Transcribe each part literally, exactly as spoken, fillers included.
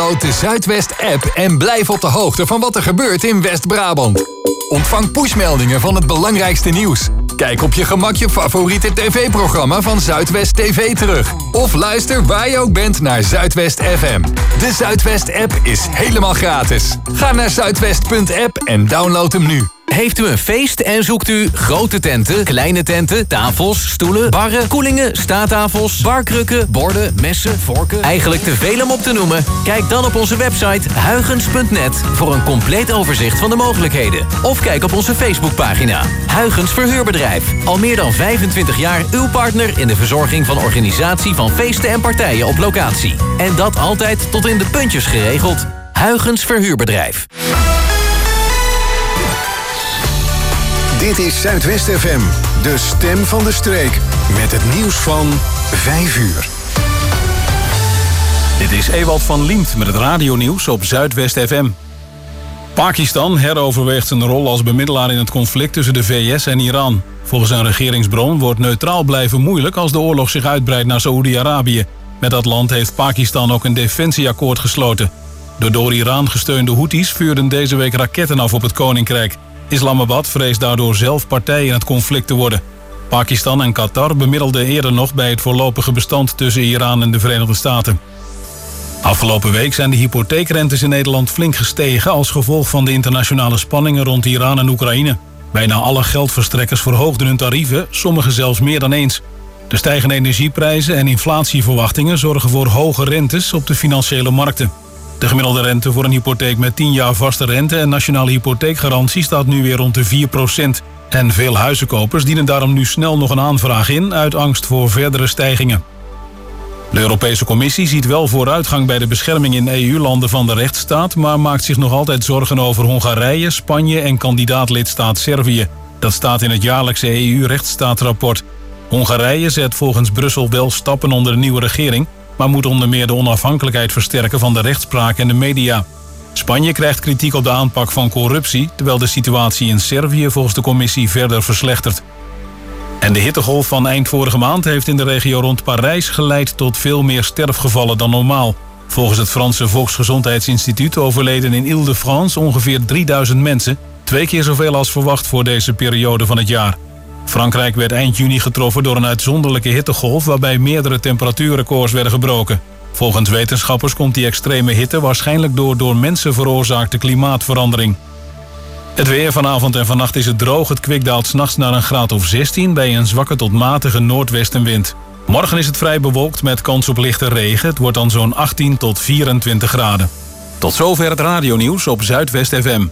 Download de Zuidwest-app en blijf op de hoogte van wat er gebeurt in West-Brabant. Ontvang pushmeldingen van het belangrijkste nieuws. Kijk op je gemak je favoriete tv-programma van Zuidwest T V terug. Of luister waar je ook bent naar Zuidwest F M. De Zuidwest-app is helemaal gratis. Ga naar zuidwest punt app en download hem nu. Heeft u een feest en zoekt u grote tenten, kleine tenten, tafels, stoelen, barren, koelingen, staattafels, barkrukken, borden, messen, vorken? Eigenlijk te veel om op te noemen? Kijk dan op onze website huygens punt net voor een compleet overzicht van de mogelijkheden. Of kijk op onze Facebookpagina. Huygens Verhuurbedrijf. Al meer dan vijfentwintig jaar uw partner in de verzorging van organisatie van feesten en partijen op locatie. En dat altijd tot in de puntjes geregeld. Huygens Verhuurbedrijf. Dit is Zuidwest F M, de stem van de streek. Met het nieuws van vijf uur. Dit is Ewald van Liemt met het radionieuws op Zuidwest F M. Pakistan heroverweegt zijn rol als bemiddelaar in het conflict tussen de V S en Iran. Volgens een regeringsbron wordt neutraal blijven moeilijk als de oorlog zich uitbreidt naar Saoedi-Arabië. Met dat land heeft Pakistan ook een defensieakkoord gesloten. De door Iran gesteunde Houthis vuurden deze week raketten af op het Koninkrijk. Islamabad vreest daardoor zelf partij in het conflict te worden. Pakistan en Qatar bemiddelden eerder nog bij het voorlopige bestand tussen Iran en de Verenigde Staten. Afgelopen week zijn de hypotheekrentes in Nederland flink gestegen als gevolg van de internationale spanningen rond Iran en Oekraïne. Bijna alle geldverstrekkers verhoogden hun tarieven, sommigen zelfs meer dan eens. De stijgende energieprijzen en inflatieverwachtingen zorgen voor hoge rentes op de financiële markten. De gemiddelde rente voor een hypotheek met tien jaar vaste rente en nationale hypotheekgarantie staat nu weer rond de vier procent. En veel huizenkopers dienen daarom nu snel nog een aanvraag in uit angst voor verdere stijgingen. De Europese Commissie ziet wel vooruitgang bij de bescherming in E U-landen van de rechtsstaat, maar maakt zich nog altijd zorgen over Hongarije, Spanje en kandidaatlidstaat Servië. Dat staat in het jaarlijkse E U-rechtsstaatrapport. Hongarije zet volgens Brussel wel stappen onder de nieuwe regering, maar moet onder meer de onafhankelijkheid versterken van de rechtspraak en de media. Spanje krijgt kritiek op de aanpak van corruptie, terwijl de situatie in Servië volgens de commissie verder verslechtert. En de hittegolf van eind vorige maand heeft in de regio rond Parijs geleid tot veel meer sterfgevallen dan normaal. Volgens het Franse Volksgezondheidsinstituut overleden in Île-de-France ongeveer drieduizend mensen, twee keer zoveel als verwacht voor deze periode van het jaar. Frankrijk werd eind juni getroffen door een uitzonderlijke hittegolf waarbij meerdere temperatuurrecords werden gebroken. Volgens wetenschappers komt die extreme hitte waarschijnlijk door door mensen veroorzaakte klimaatverandering. Het weer vanavond en vannacht is het droog. Het kwik daalt 's nachts naar een graad of zestien bij een zwakke tot matige noordwestenwind. Morgen is het vrij bewolkt met kans op lichte regen. Het wordt dan zo'n achttien tot vierentwintig graden. Tot zover het radionieuws op Zuidwest F M.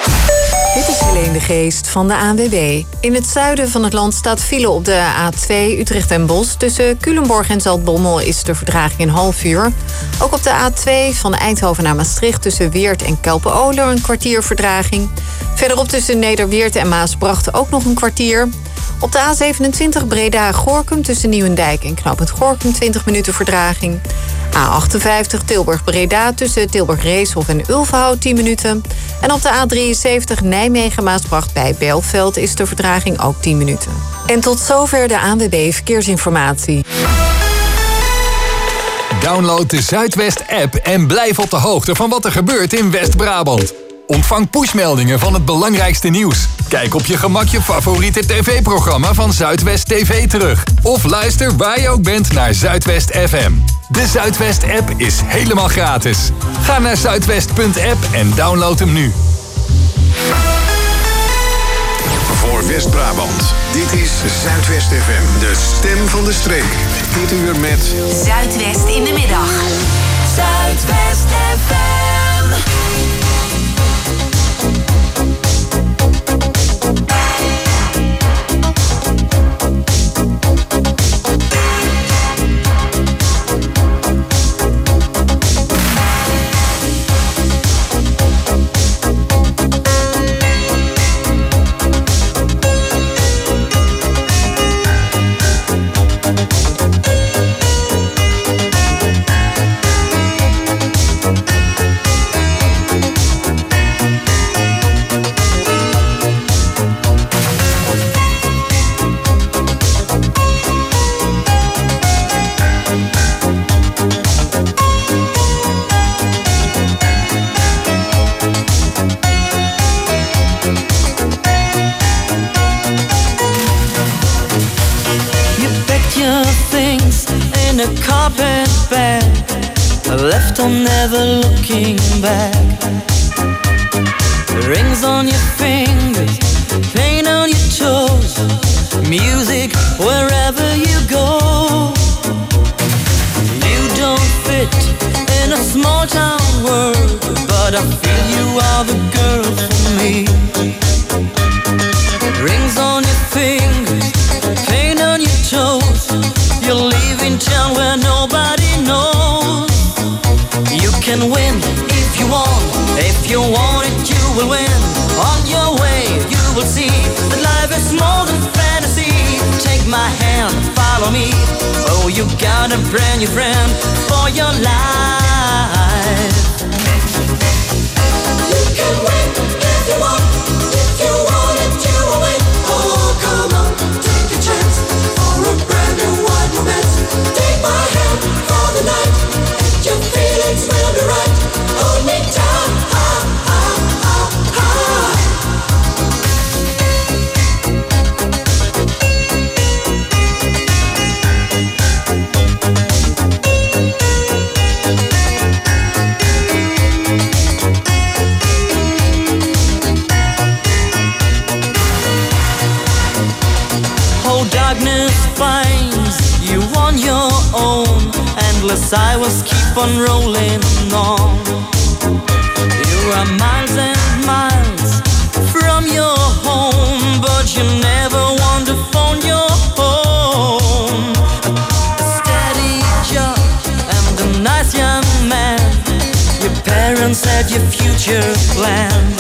Dit is Helene de Geest van de A N W B. In het zuiden van het land staat file op de A twee Utrecht en Bosch. Tussen Culemborg en Zaltbommel is de vertraging een half uur. Ook op de A twee van Eindhoven naar Maastricht tussen Weert en Kelpen-Oler een kwartier vertraging. Verderop tussen Nederweert en Maasbracht ook nog een kwartier. Op de A zevenentwintig Breda-Gorinchem tussen Nieuwendijk en knooppunt Gorinchem twintig minuten vertraging. A achtenvijftig Tilburg-Breda tussen Tilburg-Reeshof en Ulverhout tien minuten. En op de A drieënzeventig Nijmegen-Maasbracht bij Belveld is de vertraging ook tien minuten. En tot zover de A N W B Verkeersinformatie. Download de Zuidwest-app en blijf op de hoogte van wat er gebeurt in West-Brabant. Ontvang pushmeldingen van het belangrijkste nieuws. Kijk op je gemak je favoriete tv-programma van Zuidwest T V terug. Of luister waar je ook bent naar Zuidwest F M. De Zuidwest-app is helemaal gratis. Ga naar zuidwest punt app en download hem nu. Voor West-Brabant, dit is Zuidwest F M, de stem van de streek. Dit uur met Zuidwest in de middag. Zuidwest F M. carpet bag, left on never looking back. Rings on your fingers, paint on your toes, music wherever you go. You don't fit in a small town world, but I feel you are the girl for me. Rings on your fingers, paint on your toes, you're leaving town where nobody knows. You can win if you want, if you want it you will win. On your way you will see that life is more than fantasy. Take my hand, follow me, oh you got a brand new friend for your life. You can win if you want, if you want it you will win. Oh come on, take a chance for a brand new wide romance. Take my hand for the night, and your feelings will be right. Hold me down, ha, ha, ha, ha. Oh, darkness finds you on your own. Endless highways keep on rolling on. You are miles and miles from your home, but you never want to phone your home. A steady job and a nice young man, your parents had your future planned.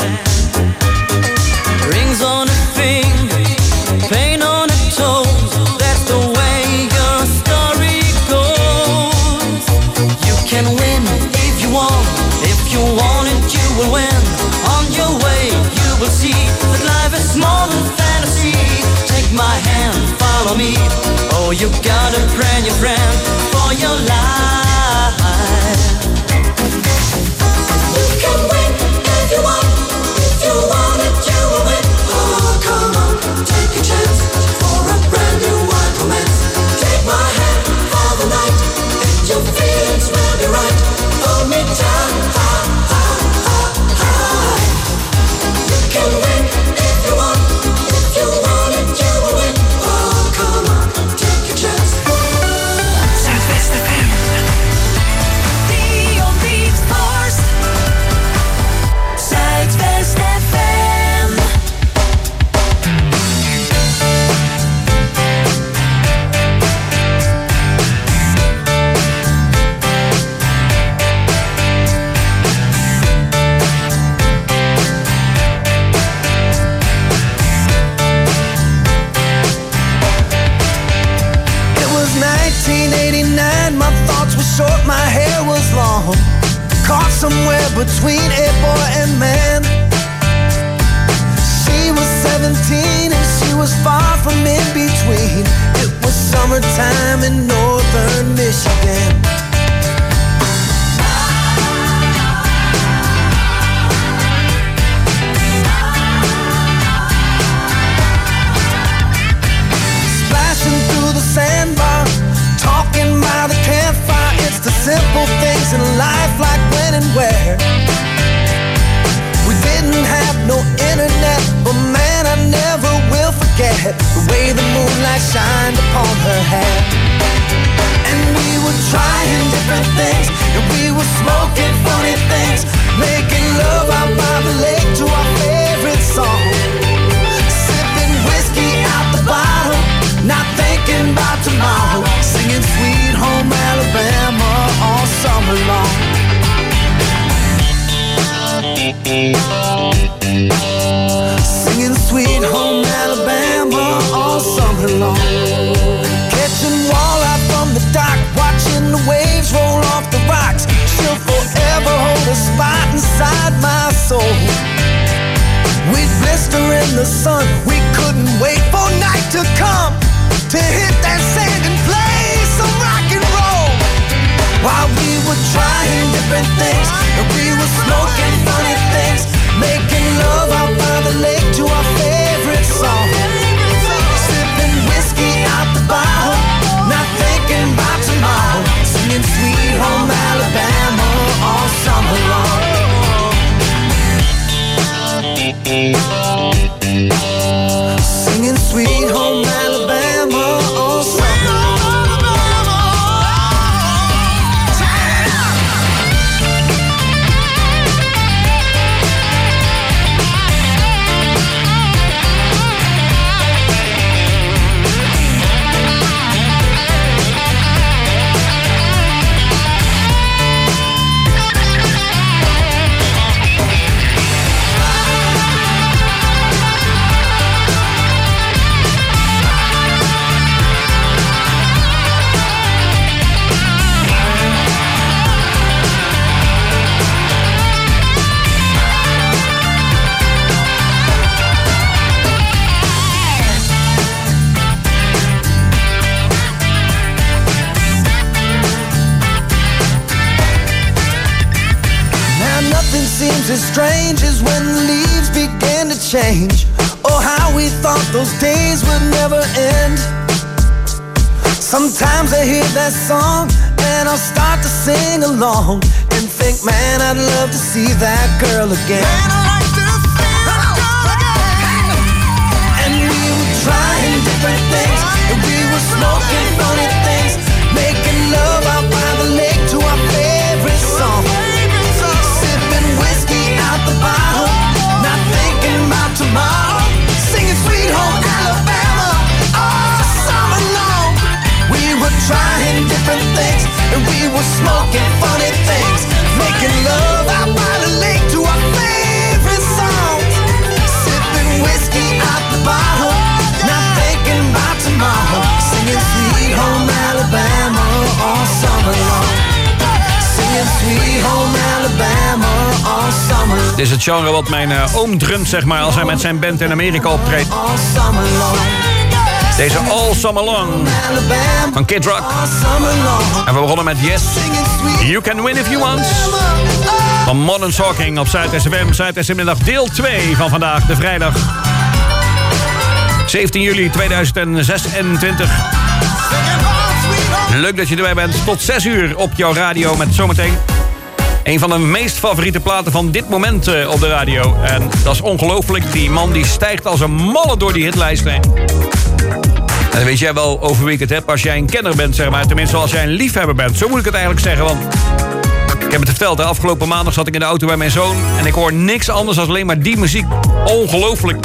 Rings on a finger, paint on a toe, that's the way your story goes. You can win if you want, if you want it you will win. On your way you will see that life is more than fantasy. Take my hand, follow me, oh you got a brand new friend for your life. You can win if you want, if you want it you will win. Oh come on, take a chance for a brand new wide romance. Take my hand for the night, and your feelings will be right. Hold me down, ha, ha, ha, ha. You can win if you want, if you want it you will win. Oh come on, take a chance. Zuidwest F M. Dion Beatforst. Zuidwest F M. It was nineteen eighty-nine, my thoughts were short, my hair was long. Caught somewhere between a boy and man. She was seventeen and she was far from in between. It was summertime in northern Michigan. Splashing through the sandbar, talking by the campfire. It's the simple things in life, like when and where. We didn't have no internet, but man, I never will forget the way the moonlight shined upon her hair. And we were trying different things, and we were smoking funny things, making love out by the lake to our favorite song. Sipping whiskey out the bottle, not thinking about tomorrow, singing Sweet Home Alabama all summer long. Singing Sweet Home Alabama all summer long. Catching walleye from the dock, watching the waves roll off the rocks. She'll forever hold a spot inside my soul. We'd blister in the sun, we couldn't wait for night to come, to hit that sand and play some rock and roll. While we were trying different things, and we were smoking funny things, making love out by the lake to our favorite song. Sipping whiskey out the bottle, not thinking about tomorrow, strange is when the leaves begin to change. Oh, how we thought those days would never end. Sometimes I hear that song and I'll start to sing along and think, man, I'd love to see that girl again. Man, I'd like to see that girl again. And we were trying different things, and we were smoking funny things, making love out by the lake to our favorite song. Sipping whiskey out the bottle, not thinking about tomorrow. Singing Sweet Home Alabama all summer long. We were trying different things, and we were smoking funny things, making love out by the lake to our favorite songs. Sipping whiskey out the bottle, not thinking about tomorrow. Singing Sweet Home Alabama all summer long. Singing Sweet Home Alabama all summer long. Dit is het genre wat mijn uh, oom drumt, zeg maar, als hij met zijn band in Amerika optreedt. All summer long. Deze All Summer Long van Kid Rock. En we begonnen met Yes, You Can Win If You Want van Modern Talking op Zuid-S F M. Zuid-S F M middag deel twee van vandaag, de vrijdag zeventien juli tweeduizend zesentwintig. Leuk dat je erbij bent. Tot zes uur op jouw radio met zometeen een van de meest favoriete platen van dit moment uh, op de radio. En dat is ongelooflijk. Die man die stijgt als een malle door die hitlijst heen. En dan weet jij wel over wie ik het heb als jij een kenner bent, zeg maar. Tenminste, als jij een liefhebber bent. Zo moet ik het eigenlijk zeggen, want ik heb het verteld. De afgelopen maandag zat ik in de auto bij mijn zoon en ik hoor niks anders dan alleen maar die muziek. Ongelooflijk.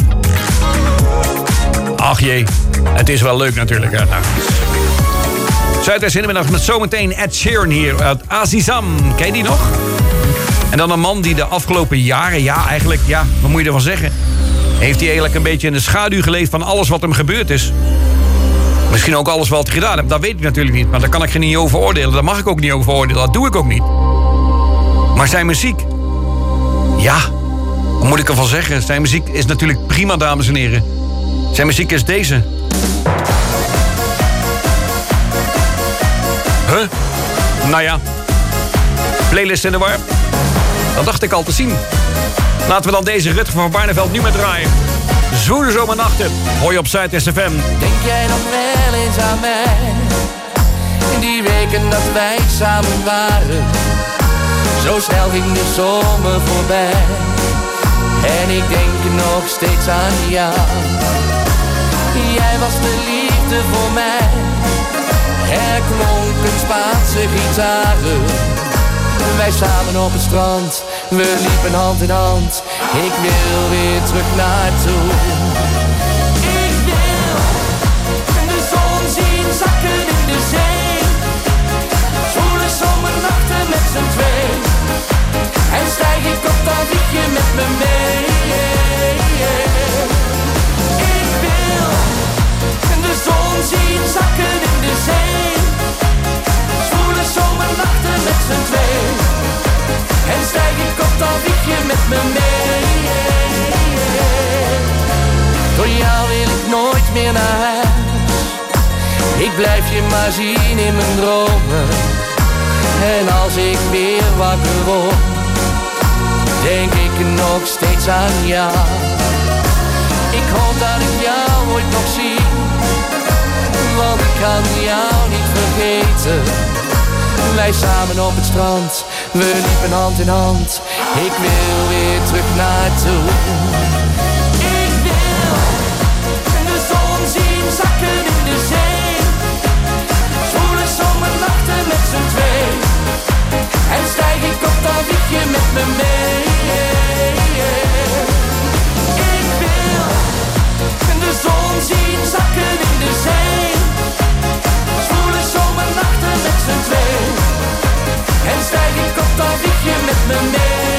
Ach jee, het is wel leuk natuurlijk. Hè. Nou. Zuid-S in de middag met zometeen Ed Sheeran hier uit Azizam. Ken je die nog? En dan een man die de afgelopen jaren, ja eigenlijk, ja, wat moet je ervan zeggen? Heeft hij eigenlijk een beetje in de schaduw geleefd van alles wat hem gebeurd is. Misschien ook alles wat hij gedaan heeft. Dat weet ik natuurlijk niet, maar daar kan ik er niet over oordelen. Daar mag ik ook niet over oordelen, dat doe ik ook niet. Maar zijn muziek, ja, wat moet ik ervan zeggen? Zijn muziek is natuurlijk prima, dames en heren. Zijn muziek is deze. Huh? Nou ja, playlist in de war. Dat dacht ik al te zien. Laten we dan deze Rutger van Barneveld nu met draaien. Zwoele zomernachten, hoor je op Zuid-S F M. Denk jij nog wel eens aan mij? In die weken dat wij samen waren. Zo snel ging de zomer voorbij. En ik denk nog steeds aan jou. Jij was de liefde voor mij. Er klonken Spaanse gitaren. Wij samen op het strand, we liepen hand in hand. Ik wil weer terug naartoe. Ik wil de zon zien zakken in de zee. Zwoele zomernachten met z'n twee. En stijg ik op, dan vlieg je met me mee. Ik wil de zon zien zakken in de zee. Zwoele zomernachten met z'n twee. En stijg ik op, dan vlieg je met me mee. Door jou wil ik nooit meer naar huis. Ik blijf je maar zien in mijn dromen. En als ik weer wakker word, denk ik nog steeds aan jou. Ik hoop dat ik jou ooit nog zie, want ik kan jou niet vergeten. Wij samen op het strand, we liepen hand in hand. Ik wil weer terug naartoe. Ik wil de zon zien zakken in de zee. Zwoele zomernachten met z'n twee. En stijg ik op, dan vlieg je met me mee. Ik wil de zon zien zakken in de zee. Zwoele zomernachten met z'n twee. En stijg ik op, dan vlieg je met me mee.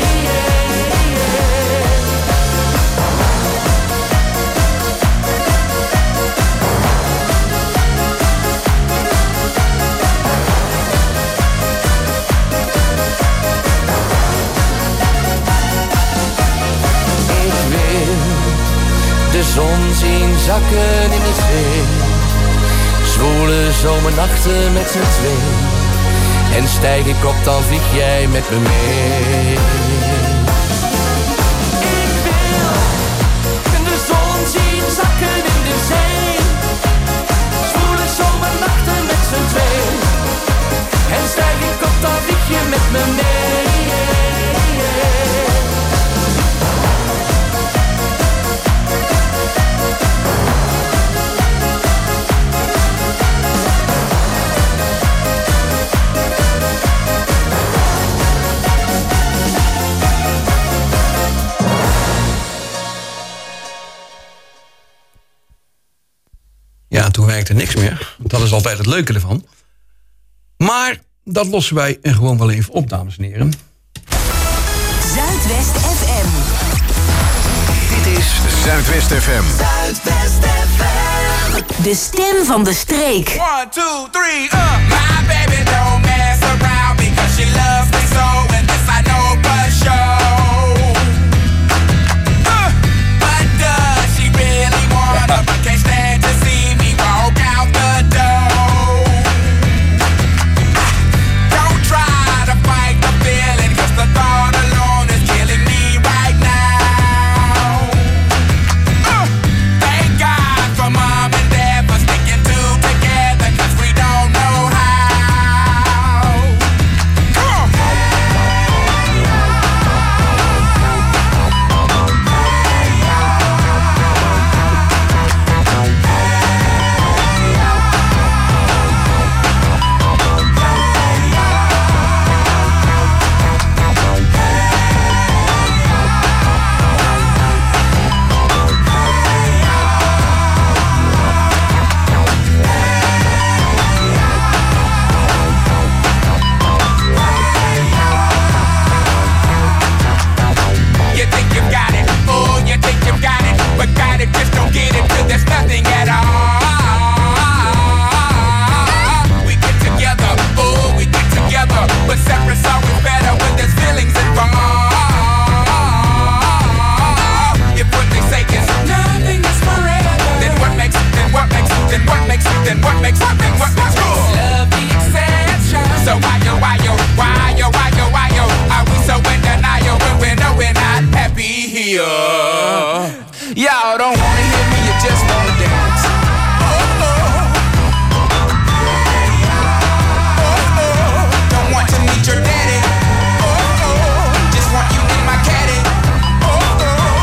Ik wil de zon zien zakken in de zee. Zwoele zomernachten met z'n twee. En stijg ik op, dan vlieg jij met me mee. Ja, toen werkte niks meer. Dat is altijd het leuke ervan. Maar dat lossen wij er gewoon wel even op, dames en heren. Zuidwest F M. Dit is Zuidwest F M. Zuidwest F M. De stem van de streek. One, two, three, uh. My baby don't mess around because she loves me so. And this I know for sure. Uh, but does she really wanna? But can't stand to see me walk out the door. Don't try to fight the feeling, cause the thought alone is killing me right now. Uh, thank God for mom and dad for sticking two together, cause we don't know how. Come on. You think you got it, oh, you think you got it, but got it, just don't get it till there's nothing at all. We get together, oh, we get together, but separate's always better when there's feelings involved. If what they say is nothing is forever, then what makes, then what makes, then what makes, then what makes, then what makes love the exception? So why yo, why yo, why yo, why yo, why yo, are we so in denial when we know we're not happy here? Y'all don't wanna hear me, you just wanna dance. Oh, oh. Oh, oh. Don't want to meet your daddy. Oh, oh. Just want you in my caddy. Oh, oh.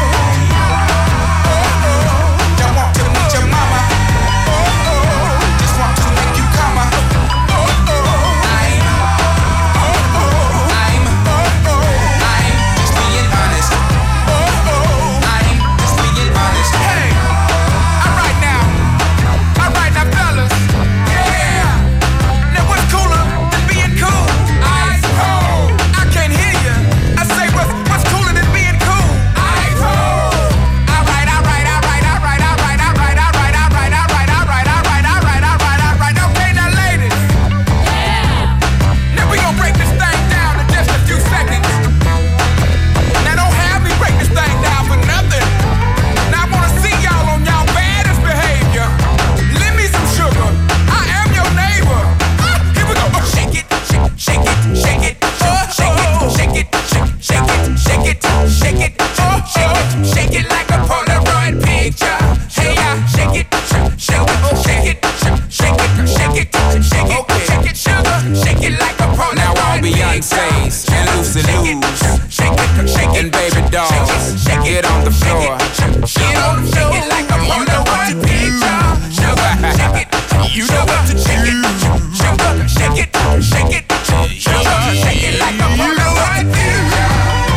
Oh, oh. Don't want to meet your mama. Oh, oh. Just want to make you come. Oh, oh. I'm, oh, oh. I'm, oh, oh. I'm just being honest. Oh, oh. I'm just being honest. Hey, alright now, alright now, fellas. Yeah. Now what's cooler than being cool? Ice cold. I can't hear you. I say what's what's cooler than being cool? Ice cold. Alright, alright, alright, alright, alright, alright, alright, alright, alright, alright, alright, alright, alright, alright. Okay, now ladies. Now we gonna break this thing down in just a few seconds. Now don't have me break this thing down for nothing. Now I wanna see y'all on y'all baddest behavior. Lend me some sugar. I am your neighbor. Ah, here we go. Oh, shake it, shake, shake it, shake it, oh, shake it, shake it, shake, shake it, shake it, shake it, oh, shake it, shake it like a Polaroid picture. Hey, yeah, shake it, shake, shake it, shake it, shake it, shake it, shake it, shake it, sugar, shake it like a Polaroid picture. Now all Beyonce's and Lucy Lou's and baby dolls, get on the floor. Get on the floor. Shake it like a Polaroid picture. Sugar, shake it, you know what to shake it. Sugar, shake it, shake it, sugar, shake it like a Polaroid picture.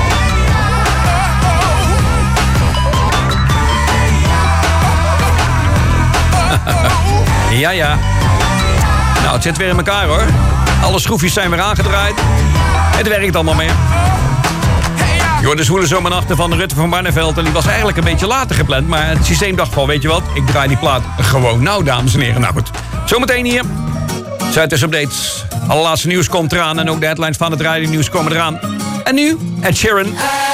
Ja, ja. Nou, het zit weer in elkaar, hoor. Alle schroefjes zijn weer aangedraaid. Het werkt allemaal meer. Je hoort de zwoele zomernachten van Rutte van Barneveld. En die was eigenlijk een beetje later gepland. Maar het systeem dacht van, weet je wat? Ik draai die plaat gewoon. Nou, dames en heren. Nou goed. Zometeen hier. Zuidwest Updates. Allerlaatste nieuws komt eraan. En ook de headlines van het radionieuws komen eraan. En nu, Ed Sheeran.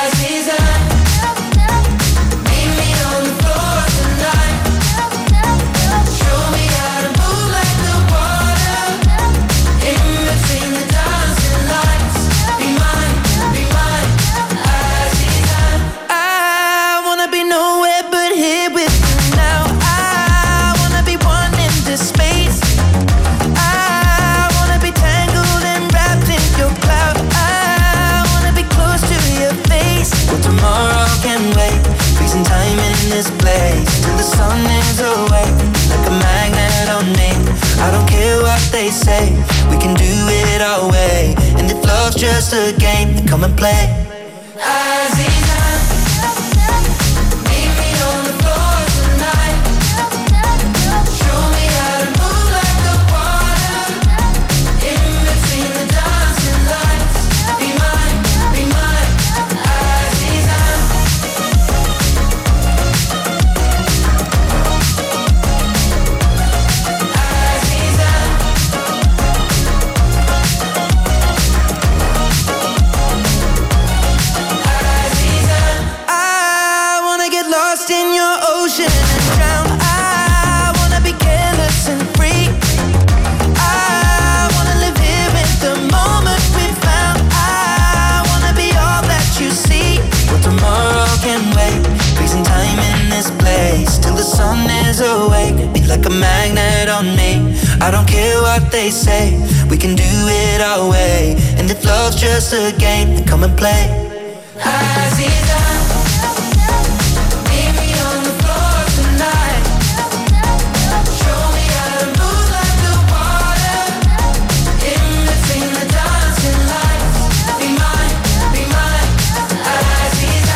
This place till the sun is away, like a magnet on me. I don't care what they say, we can do it our way. And if love's just a game, then come and play. Aziza, meet me on the floor tonight. Show me ocean and drown. I wanna be careless and free. I wanna live here in the moment we found. I wanna be all that you see. But tomorrow can wait. Freezing time in this place till the sun is awake. Be like a magnet on me. I don't care what they say. We can do it our way. And if love's just a game, then come and play. Aziza, meet me on the floor tonight. Show me how to move like the water. In between the dancing lights. Be mine, be mine. Aziza,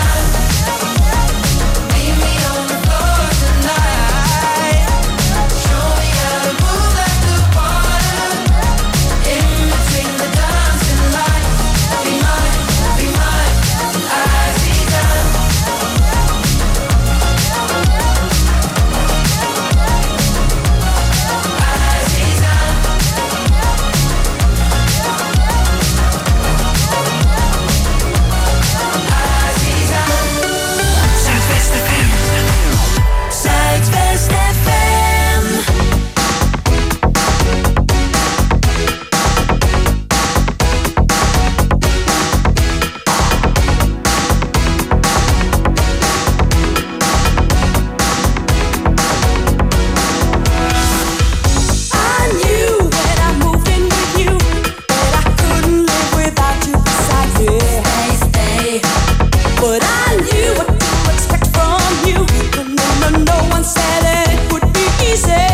meet me on the floor tonight. Show me how to move like the water. In between the dancing lights. Be mine, be mine. Aziza. Zuidwest F M. Zuidwest F M. I knew when I moved in with you that I couldn't live without you beside me. Stay, stay. But I knew what to expect from you. No, no, no one said that it would be easy.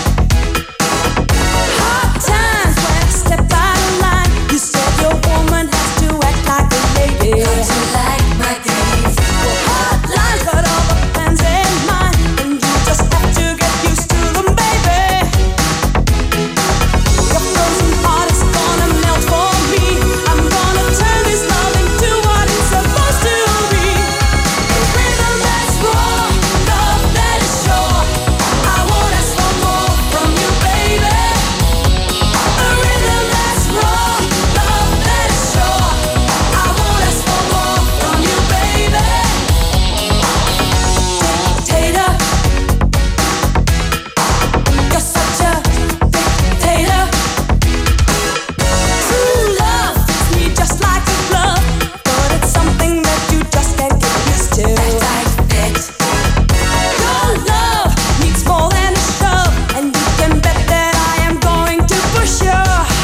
Hard times when I stepped out of line. You said your woman has to act like a lady. Cause you like my days. Well, hard lines, but all the plans in mind. And you just have to get used to them, baby. Your frozen heart is gonna melt for me. I'm gonna turn this love into what it's supposed to be. A rhythm that's raw, love that is sure. I won't ask for more from you, baby. A rhythm that's raw, love that is sure. I won't ask for more from you, baby. Dictator, you're such a dictator. True love fits me just like a glove, but it's something that you just can't get used to. That tight fit. Your love needs more than a shove, and you can bet that I am going to push you.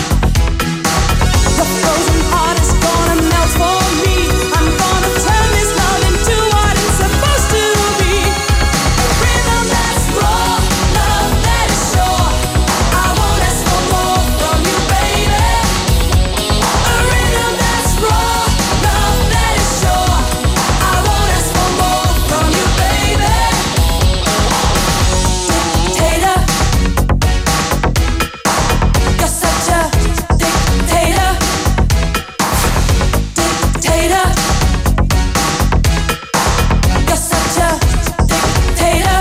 Your frozen heart is gonna melt for me. I'm gonna turn this love into what it's supposed to be. A rhythm that's raw, love that is sure. I won't ask for more from you, baby. A rhythm that's raw, love that is sure. I won't ask for more from you, baby. Dictator, you're such a dictator. Dictator, you're such a dictator.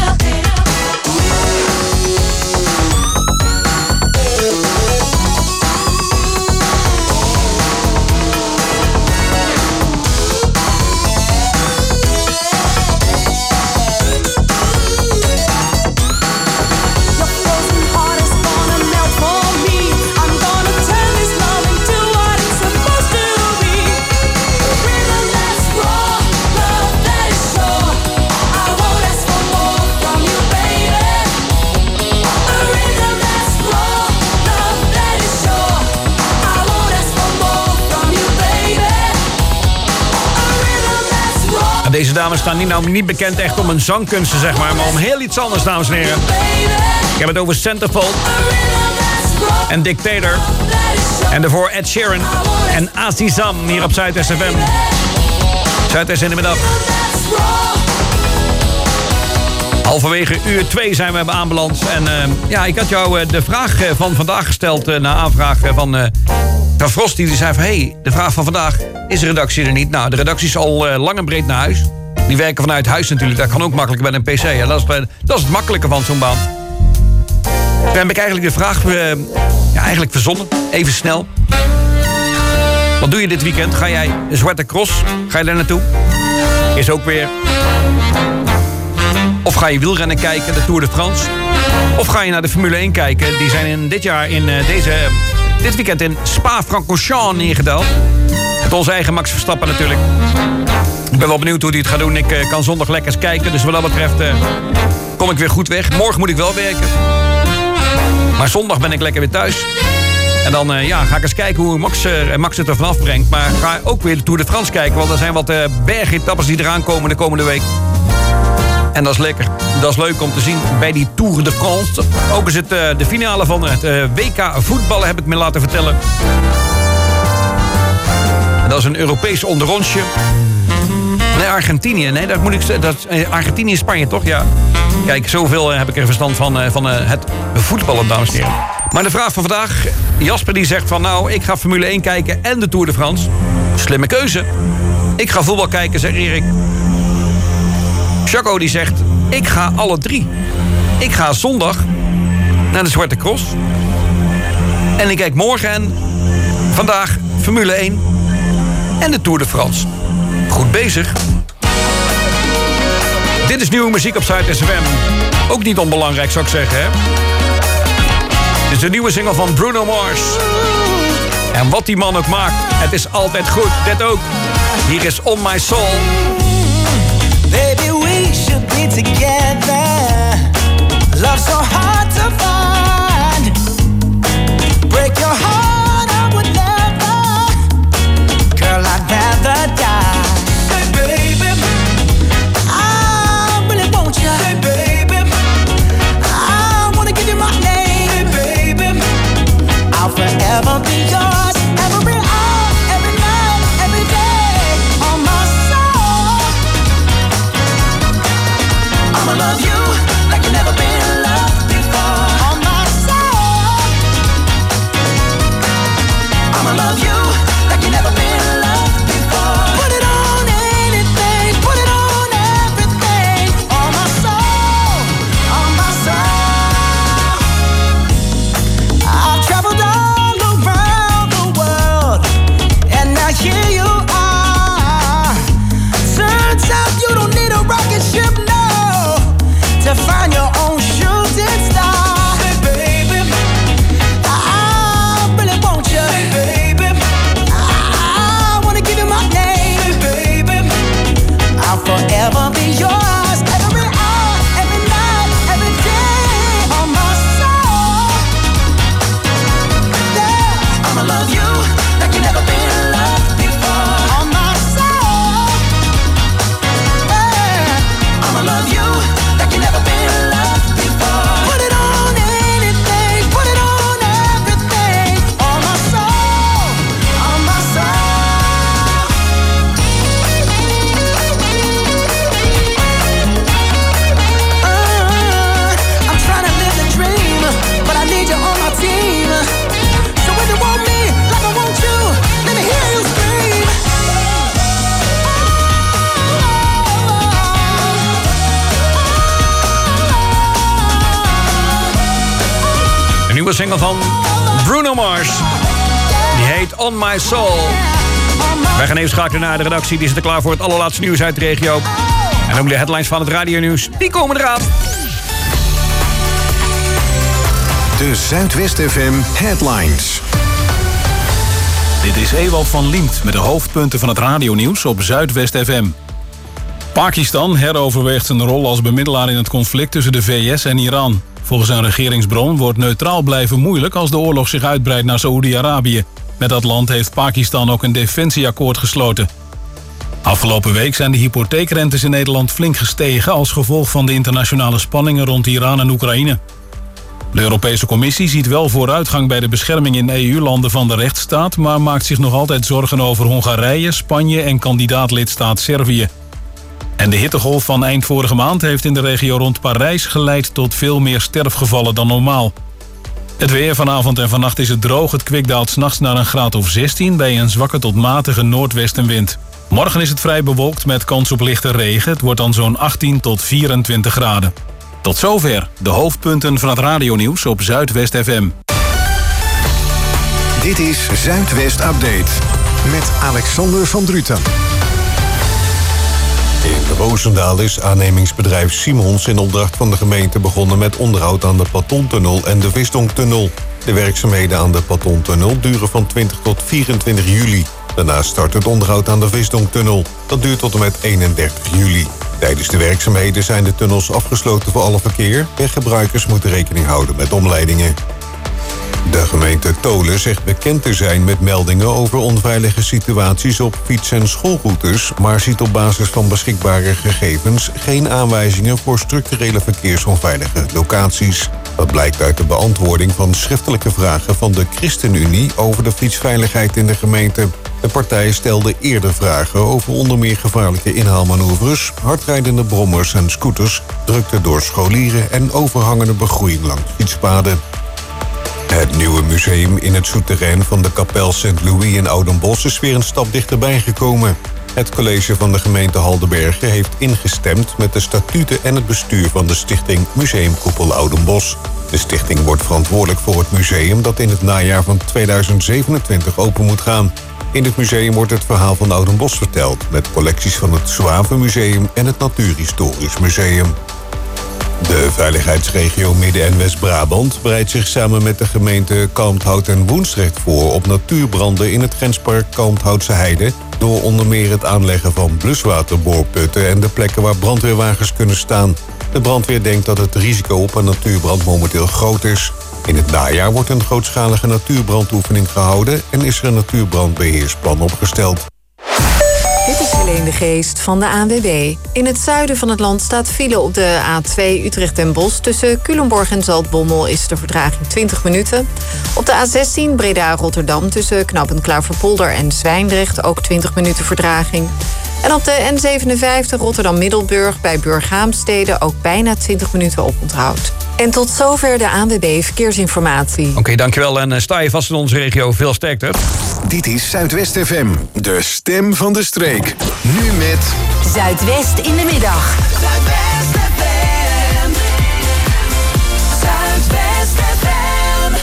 Your frozen heart is gonna melt for me. I'm gonna turn this love into what it's supposed to be. A rhythm that's raw, love that is sure. I won't ask for more from you, baby. A rhythm that's raw, love that is sure. I won't ask for more from you, baby. A rhythm that's raw, Deze dames staan niet, nou, niet bekend echt om hun zangkunsten, zeg maar, maar om heel iets anders, dames en heren. Ik heb het over Centerfold en Dictator. En daarvoor Ed Sheeran en Azizam hier op Zuidwest F M. Zuidwest in de middag. Halverwege uur twee zijn we aanbeland. En uh, ja, ik had jou uh, de vraag uh, van vandaag gesteld uh, na aanvraag uh, van... Uh, Van Frost die zei van, hé, hey, de vraag van vandaag, is de redactie er niet? Nou, de redactie is al uh, lang en breed naar huis. Die werken vanuit huis natuurlijk, dat kan ook makkelijk bij een pc. Ja, dat, is, uh, dat is het makkelijke van zo'n baan. Toen heb ik eigenlijk de vraag uh, ja, eigenlijk verzonnen, even snel. Wat doe je dit weekend? Ga jij Zwarte Cross? Ga je daar naartoe? Is ook weer Of ga je wielrennen kijken, de Tour de France? Of ga je naar de Formule één kijken? Die zijn in dit jaar in uh, deze, dit weekend in Spa-Francorchamps neergedaald. Met onze eigen Max Verstappen natuurlijk. Ik ben wel benieuwd hoe hij het gaat doen. Ik uh, kan zondag lekker eens kijken. Dus wat dat betreft uh, kom ik weer goed weg. Morgen moet ik wel werken. Maar zondag ben ik lekker weer thuis. En dan uh, ja, ga ik eens kijken hoe Max, uh, Max het er vanaf brengt. Maar ga ook weer de Tour de France kijken. Want er zijn wat uh, bergetappes die eraan komen de komende week. En dat is lekker. Dat is leuk om te zien bij die Tour de France. Ook is het uh, de finale van het uh, W K voetballen, heb ik me laten vertellen. En dat is een Europees onderrondje. Nee, Argentinië. Nee, dat moet ik dat is, uh, Argentinië en Spanje, toch? Ja. Kijk, zoveel uh, heb ik er verstand van, uh, van uh, het voetballen, dames en heren. Maar de vraag van vandaag. Jasper die zegt van nou, ik ga Formule één kijken en de Tour de France. Slimme keuze. Ik ga voetbal kijken, zegt Erik. Jaco die zegt, ik ga alle drie. Ik ga zondag naar de Zwarte Cross. En ik kijk morgen en vandaag Formule één en de Tour de France. Goed bezig. Dit is nieuwe muziek op Zuid S F M. Ook niet onbelangrijk, zou ik zeggen, hè? Dit is de nieuwe single van Bruno Mars. En wat die man ook maakt, het is altijd goed. Dit ook. Hier is On My Soul. Baby, we should be together. Love so hard to find. Break your heart, I would never. Girl, I'd rather die. Hey, baby, I really want you. Hey, baby, I wanna give you my name. Hey, baby, I'll forever be yours. Every hour, every night, every day. On my soul, I'ma love you like you never been loved before. On my soul, I'ma love you like you never been loved before. Put it on anything, put it on everything. On my soul, on my soul. I've traveled all around the world, and now here you are. Turns out you don't need a rocket ship, no, to find your own shooting star. Hey, baby, I really want you. Hey, baby, I wanna give you my name. Hey, baby, I'll forever be yours. Every hour, every night, every day. On my soul, yeah, I'ma love you like you never been loved before. On my soul, yeah, I'ma love you like you never been loved before. Put it on anything, put it on everything. On my soul, on my soul. Uh, I'm trying to live the dream, but I need you on my team. So if you want me like I want you, let me hear you scream. Een nieuwe single van Bruno Mars. Die heet On My Soul. Wij gaan even schakelen naar de redactie. Die zit er klaar voor het allerlaatste nieuws uit de regio. En ook de headlines van het radionieuws. Die komen eraan. De Zuidwest F M Headlines. Dit is Ewald van Liemt met de hoofdpunten van het radionieuws op Zuidwest F M. Pakistan heroverweegt zijn rol als bemiddelaar in het conflict tussen de V S en Iran. Volgens een regeringsbron wordt neutraal blijven moeilijk als de oorlog zich uitbreidt naar Saoedi-Arabië. Met dat land heeft Pakistan ook een defensieakkoord gesloten. Afgelopen week zijn de hypotheekrentes in Nederland flink gestegen als gevolg van de internationale spanningen rond Iran en Oekraïne. De Europese Commissie ziet wel vooruitgang bij de bescherming in E U-landen van de rechtsstaat, maar maakt zich nog altijd zorgen over Hongarije, Spanje en kandidaatlidstaat Servië. En de hittegolf van eind vorige maand heeft in de regio rond Parijs geleid tot veel meer sterfgevallen dan normaal. Het weer vanavond en vannacht is het droog. Het kwik daalt 's nachts naar een graad of zestien bij een zwakke tot matige noordwestenwind. Morgen is het vrij bewolkt met kans op lichte regen. Het wordt dan zo'n achttien tot vierentwintig graden. Tot zover de hoofdpunten van het radionieuws op Zuidwest F M. Dit is Zuidwest Update met Alexander van Druten. In Roosendaal is aannemingsbedrijf Simons in opdracht van de gemeente begonnen met onderhoud aan de Patontunnel en de Visdonktunnel. De werkzaamheden aan de Patontunnel duren van twintig tot vierentwintig juli. Daarna start het onderhoud aan de Visdonktunnel. Dat duurt tot en met eenendertig juli. Tijdens de werkzaamheden zijn de tunnels afgesloten voor alle verkeer. Weggebruikers moeten rekening houden met omleidingen. De gemeente Tholen zegt bekend te zijn met meldingen over onveilige situaties op fiets- en schoolroutes, maar ziet op basis van beschikbare gegevens geen aanwijzingen voor structurele verkeersonveilige locaties. Dat blijkt uit de beantwoording van schriftelijke vragen van de ChristenUnie over de fietsveiligheid in de gemeente. De partij stelde eerder vragen over onder meer gevaarlijke inhaalmanoeuvres, hardrijdende brommers en scooters, drukte door scholieren en overhangende begroeiing langs fietspaden. Het nieuwe museum in het souterrain van de kapel Saint-Louis in Oudenbosch is weer een stap dichterbij gekomen. Het college van de gemeente Haldenbergen heeft ingestemd met de statuten en het bestuur van de stichting Museumkoepel Oudenbosch. De stichting wordt verantwoordelijk voor het museum dat in het najaar van tweeduizend zevenentwintig open moet gaan. In het museum wordt het verhaal van Oudenbosch verteld, met collecties van het Zwavenmuseum en het Natuurhistorisch Museum. De veiligheidsregio Midden- en West-Brabant bereidt zich samen met de gemeente Kalmthout en Woensdrecht voor op natuurbranden in het grenspark Kalmthoutse Heide, door onder meer het aanleggen van bluswaterboorputten en de plekken waar brandweerwagens kunnen staan. De brandweer denkt dat het risico op een natuurbrand momenteel groot is. In het najaar wordt een grootschalige natuurbrandoefening gehouden en is er een natuurbrandbeheersplan opgesteld. Dit is Helene de Geest van de A N W B. In het zuiden van het land staat file op de A twee Utrecht en Bosch. Tussen Culemborg en Zaltbommel is de vertraging twintig minuten. Op de A zestien Breda-Rotterdam tussen knooppunt Klaverpolder en Zwijndrecht ook twintig minuten vertraging. En op de N zevenenvijftig Rotterdam-Middelburg bij Burghaamstede ook bijna twintig minuten oponthoud. En tot zover de A N W B Verkeersinformatie. Oké, okay, dankjewel. En uh, sta je vast in onze regio. Veel sterkte. Dit is Zuidwest F M, de stem van de streek. Nu met Zuidwest in de middag. Zuidwest F M. Zuidwest F M.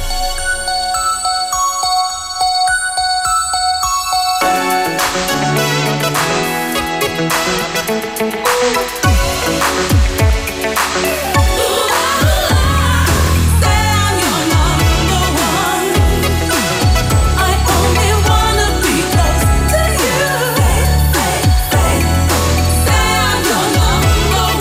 Number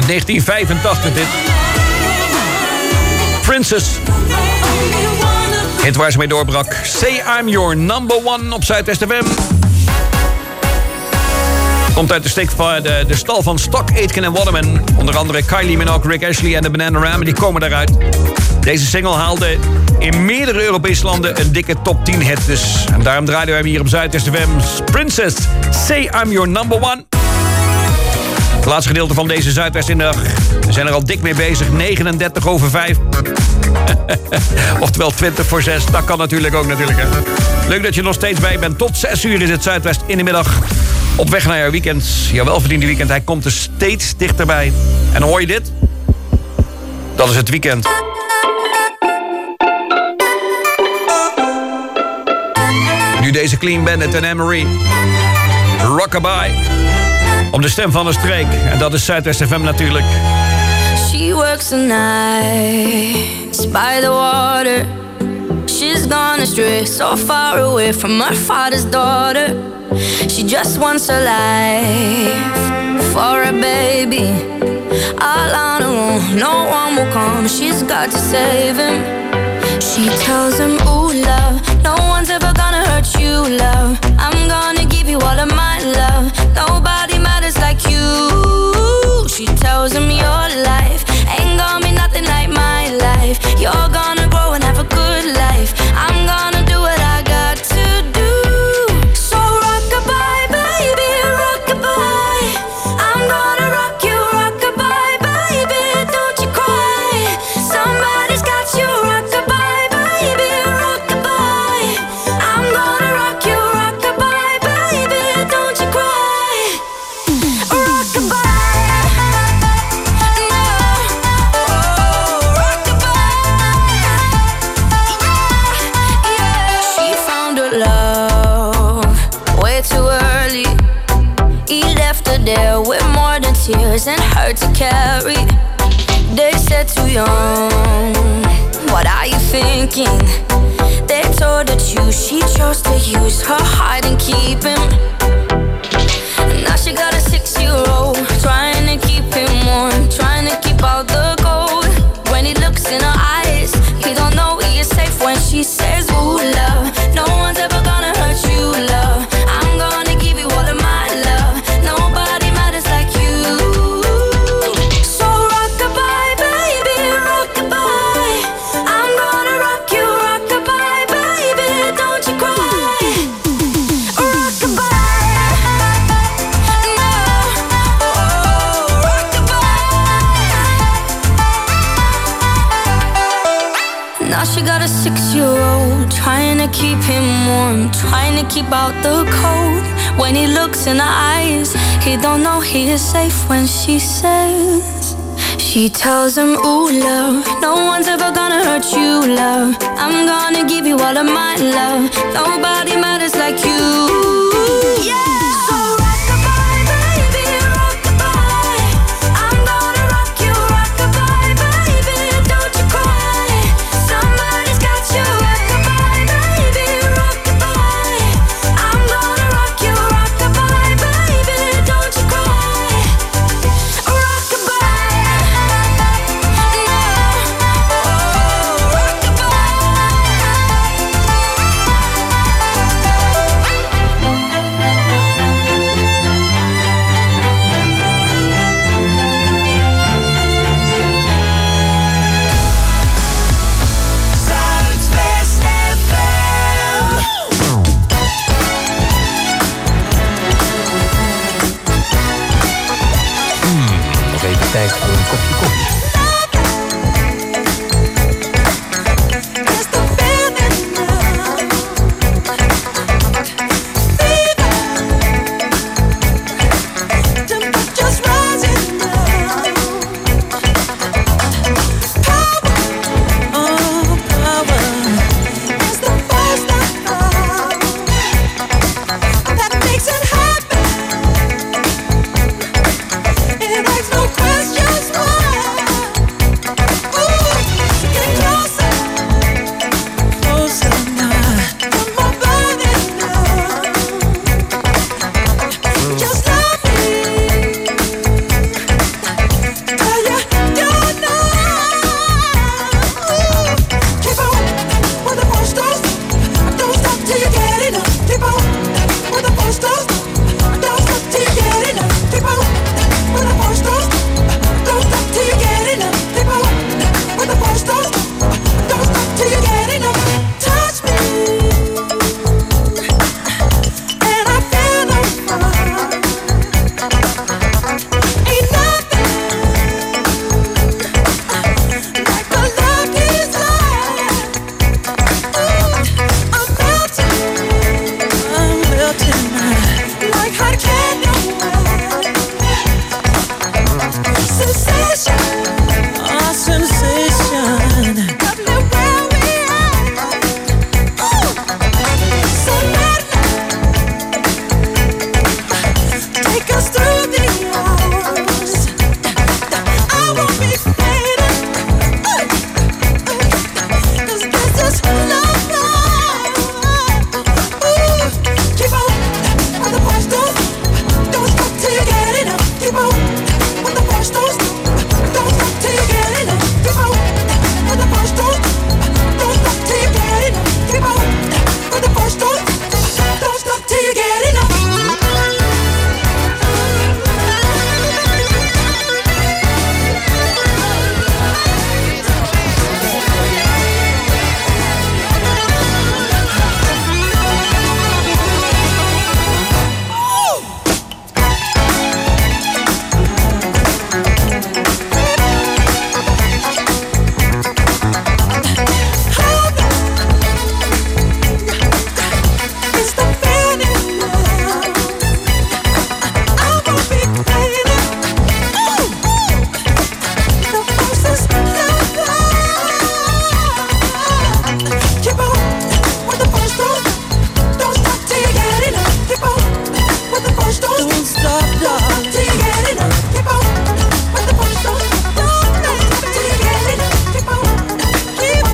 Uit negentien vijfentachtig dit. Princess. Hit waar ze mee doorbrak. Say I'm your number one op Zuidwest F M. Komt uit de, stik van de, de stal van Stock, Aitken en Waterman. Onder andere Kylie Minogue, Rick Ashley en de Bananarama. Die komen daaruit. Deze single haalde in meerdere Europese landen een dikke top tien hit. Dus. En daarom draaiden we hem hier op Zuidwest F M. Princess, Say I'm your number one. Het laatste gedeelte van deze Zuidwest in de dag. We zijn er al dik mee bezig. negenendertig over vijf. Oftewel twintig voor zes. Dat kan natuurlijk ook natuurlijk. Hè. Leuk dat je er nog steeds bij bent. Tot zes uur is het Zuidwest in de middag. Op weg naar jouw weekend. Jouw welverdiende weekend. Hij komt er steeds dichterbij. En hoor je dit? Dat is het weekend. Nu deze Clean Bandit en Anne-Marie. Rockabye. Op de stem van de streek. En dat is Zuidwest F M natuurlijk. She works the nights by the water. She's gone astray, so far away from her father's daughter. She just wants a life for a baby. All on her own, no one will come. She's got to save him. She tells him, ooh, love, no one's ever gonna hurt you, love. I'm gonna give you all of my love. Nobody matters like you. She tells him your life ain't gonna be nothing like my life. You're gonna grow and have a good life. I'm gonna do what I got to do. So rock-a-bye, baby, rock-a-bye. I'm gonna rock you, rock-a-bye, baby, don't you cry. Somebody's got you, rock-a-bye, baby, rock-a-bye. I'm gonna rock you, rock-a-bye, baby, don't you cry. Rock-a-bye. There with more than tears and hurt to carry. They said too young, what are you thinking? They told the truth, she chose to use her heart and keep him. Now she got a six-year-old, trying to keep him warm, trying to keep out the cold. When he looks in her eyes, he don't know he is safe when she says, ooh, love, no one's ever gonna hurt you, love. I'm gonna give you all of my love. Nobody matters like you. So rock-a-bye, baby, rock-a-bye. I'm gonna rock you, rock-a-bye, baby, don't you cry. Rock-a-bye, no, oh, rock-a-bye. Now she got a six-year-old, trying to keep him warm, trying to keep out the cold. When he looks in her eyes, he don't know he is safe when she says. She tells him, ooh, love, no one's ever gonna hurt you, love. I'm gonna give you all of my love. Nobody matters like you. Yeah. So rock-a-bye, baby, rock-a-bye. I'm gonna rock you, rock-a-bye, baby, don't you cry. Somebody's got you, rock-a-bye, baby, rock-a-bye. I'm gonna rock you, rock-a-bye, baby, don't you cry. Rock-a-bye, no, oh, rock-a-bye.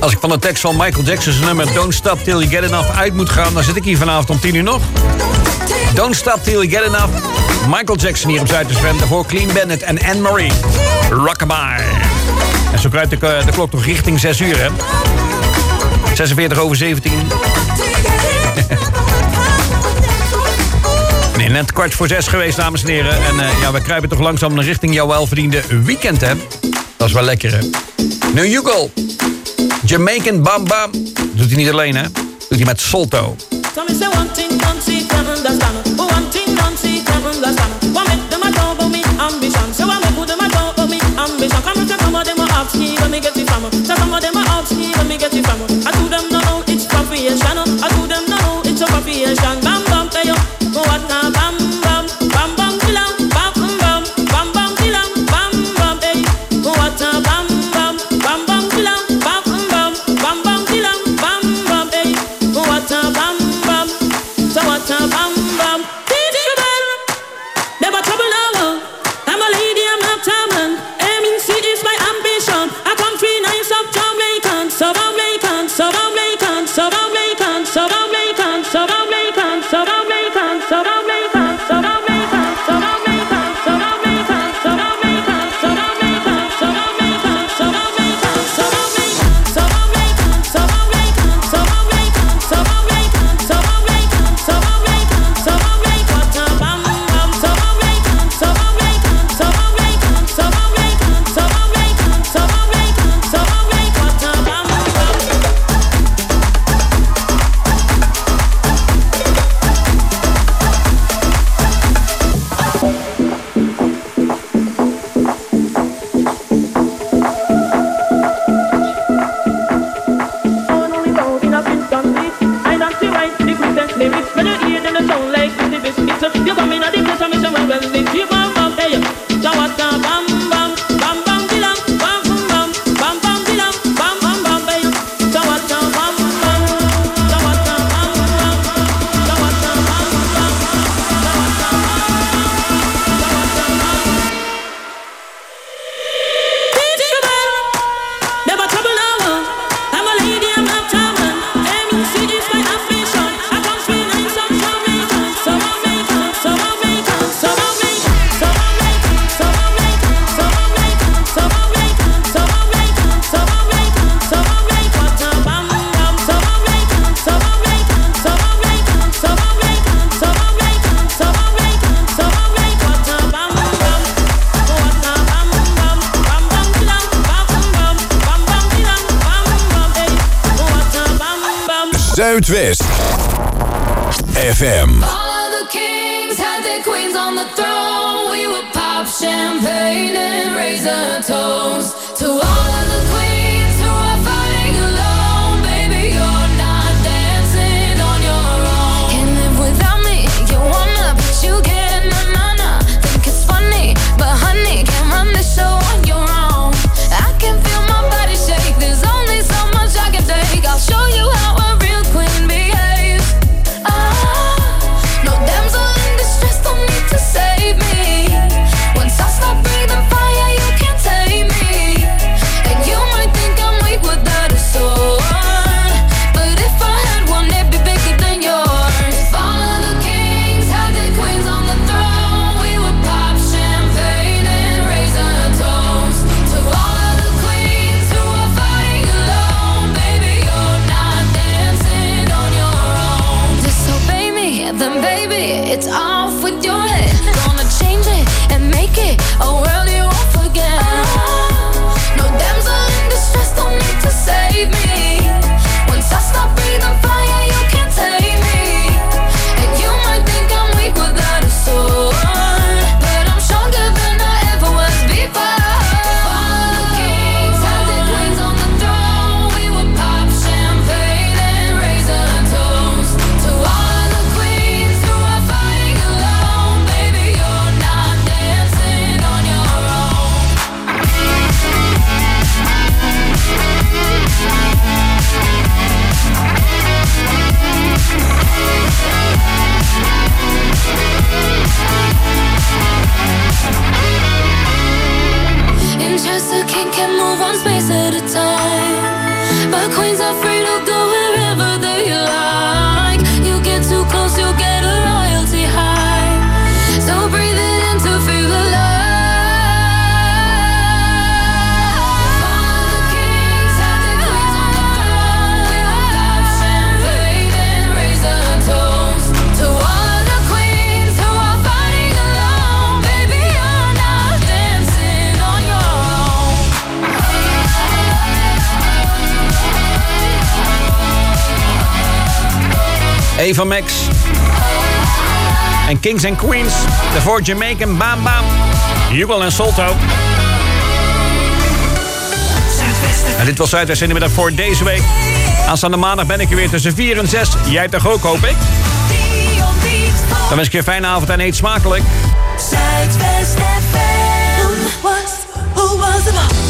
Als ik van de tekst van Michael Jackson's nummer Don't Stop Till You Get Enough uit moet gaan... dan zit ik hier vanavond om tien uur nog. Don't Stop Till You Get Enough. Michael Jackson hier op Zuid-West F M. Daarvoor Clean Bandit en Anne-Marie. Rockabye. En zo kruipt de, de klok toch richting zes uur, hè? zesenveertig over zeventien. Nee, net kwart voor zes geweest, dames en heren. En uh, ja, we kruipen toch langzaam richting jouw welverdiende weekend, hè? Dat is wel lekker, hè? New Yugo. Jamaican Bam Bam. Doet hij niet alleen, hè? Doet hij met Solto. Bam bam, hey yo, what now? Bam bam, bam bam, kilam, bam bam, bam bam, kilam, bam bam, hey, what now? Bam bam, bam bam, kilam, bam bam, bam bam, kilam, bam bam, hey, what now? Bam bam, so what now? Bam bam. Teach you better, never trouble now. I'm a lady, I'm not German. M C is my ambition. I come three nights of Jamaican, so Jamaican, so Jamaican, so Jamaican, so Jamaican, so Jamaican. So don't make us, so don't make us, so don't make us, so don't make us, so don't make us, so don't make us, so don't make us, so don't make us, so don't make us, so don't make us, so don't make us, so don't make us, so don't make us, so don't make us, so don't make us, so don't make us, so don't make us, bam bam, so don't make us, so don't make us, so don't make us, so don't make us, so don't make us, so don't make us, so don't make us, bam bam. You come in a the place and me say well well it's you bam bam hey so what a bam bam bam bam dilam bam bam bam bam dilam bam bam bam hey so what a bam bam so what a bam bam so what a bam bam so what a Teach you better, never trouble now. I'm a lady, I'm not German. M C is my ambition. I come three nights of Jamaican, so Jamaican. So don't make us, so don't make us, so don't make us, so don't make us, so don't make us, so don't make us, so don't make us, so don't make us, so don't make us, bam bam, so don't make us, so don't make us, so don't make us, so don't make us, so don't make us, so don't make us, so don't make us, bam bam, what now? Bam bam, bam bam, kilam, bam bam, bam bam, kilam, bam bam, hey, what now? Bam bam. Zuidwest F M. Queens on the throne, we would pop champagne and raise a toast to all of the queens who are fighting alone. Baby, you're not dancing on your own. Can't live without me, you wanna, but you can't. Na na na, think it's funny, but honey, can't run the show on your own. I can feel my body shake. There's only so much I can take. I'll show you how a real queen behaves. Ah, no damsel in distress, don't need to save me. Once I stop breathing fire, you can't take me. And you might think queens are free to go wherever they like. You get too close, you'll get a royalty high. So breathe it in to feel the love. Eva Max en Kings and Queens. Daarvoor Jamaican Bam Bam, Hugo en Solto. En dit was Zuidwest in de middag voor deze week. Aanstaande maandag ben ik er weer tussen vier en zes. Jij toch ook, hoop ik? Dan wens ik je een fijne avond en eet smakelijk. Zuidwest F M. Who was, who was the boss?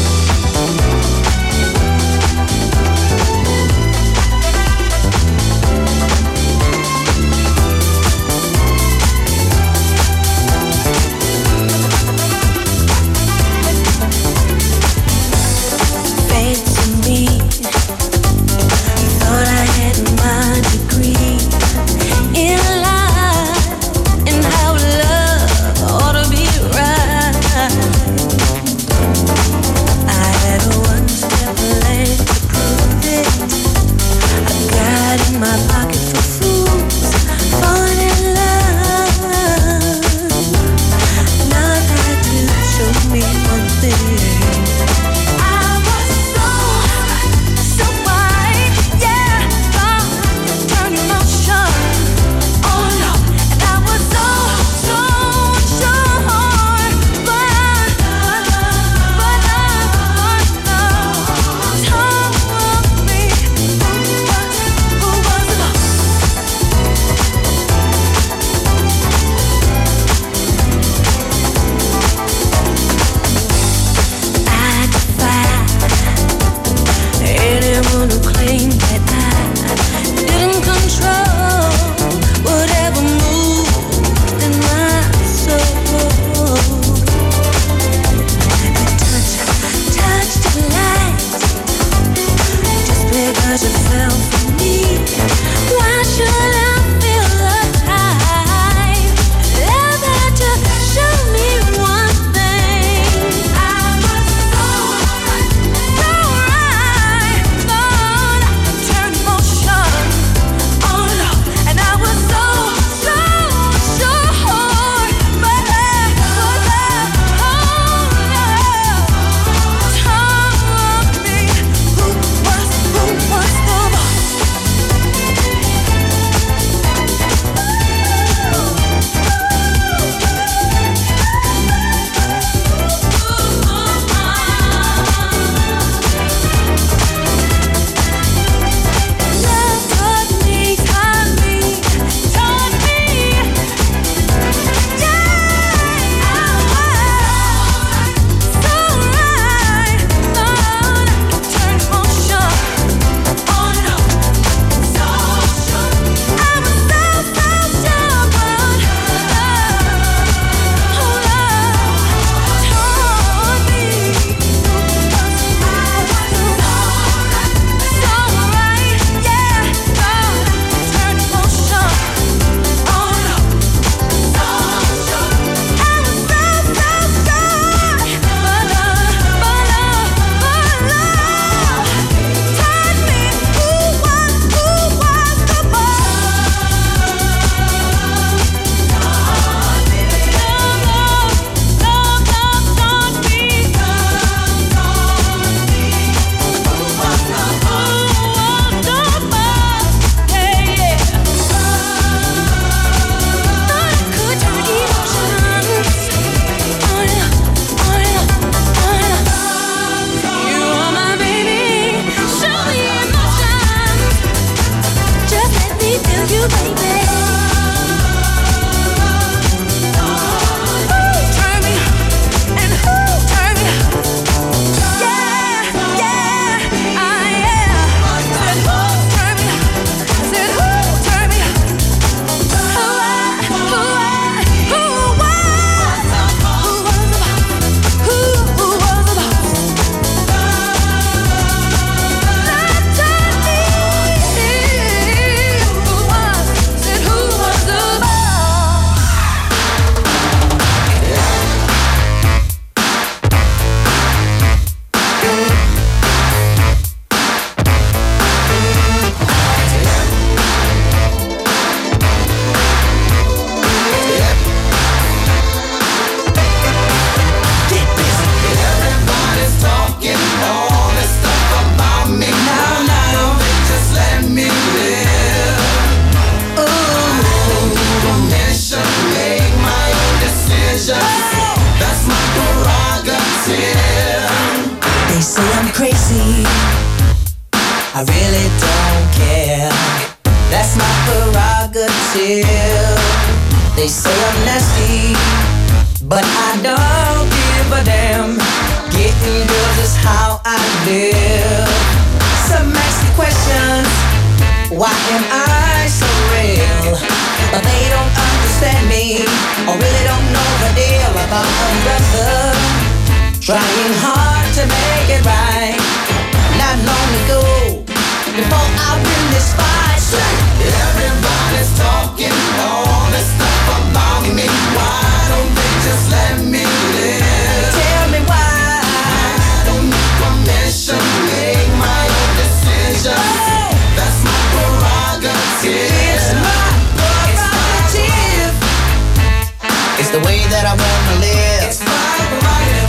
I really don't care. That's my prerogative. They say I'm nasty, but I don't give a damn. Getting girls is how I live. Some ask me questions, why am I so real? But they don't understand me, or really don't know the deal about a brother trying hard to make it right. Not long ago, before I win this fight, everybody's talking all this stuff about me. Why don't they just let me live? Tell me why. I don't need permission, make my own decisions. Oh. That's my prerogative. It's my prerogative. It's the way that I wanna live. It's my prerogative.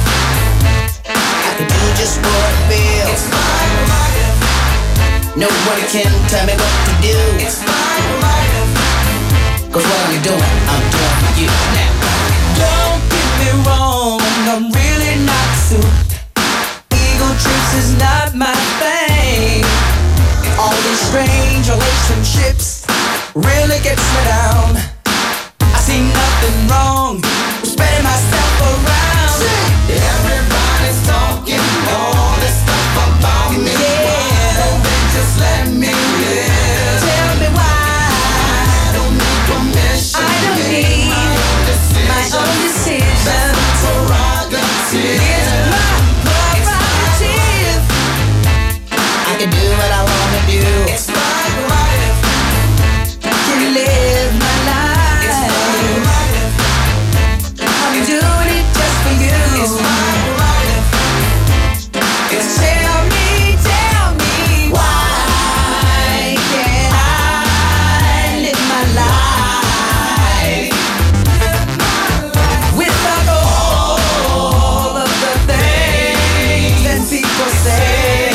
I can do just what I feel. It's my prerogative. Nobody can tell me what to do. It's my prerogative. Cause what I'm doing, I'm doing for you. Now, don't get me wrong, I'm really not suited. Ego trips is not my thing. All these strange relationships really gets me down. I see nothing wrong with spreading myself around. Everybody's talking all this stuff about me. Yeah. Why don't they just let me live? Tell me why. I don't need permission. I don't need my own decision. My own decision. That's my prerogative. It's my prerogative. I can do what I wanna do. It's my prerogative. I can live my life. It's my prerogative. I'm doing it just for you. It's my prerogative. It's tell me, tell me why can't I live my life without all of the things that people say?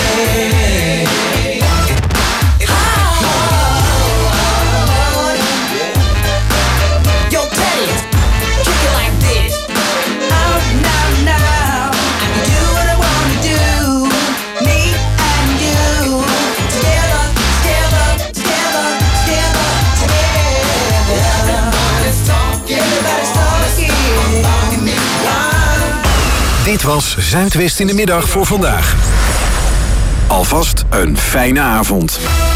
Yo, Teddy, kick it like this. Out now, now. I can do what I wanna do. Me and you. Together, together, together, together, together. Everybody's talking. Everybody's talking about me. Dit was Zuidwest in de middag voor vandaag. Alvast een fijne avond.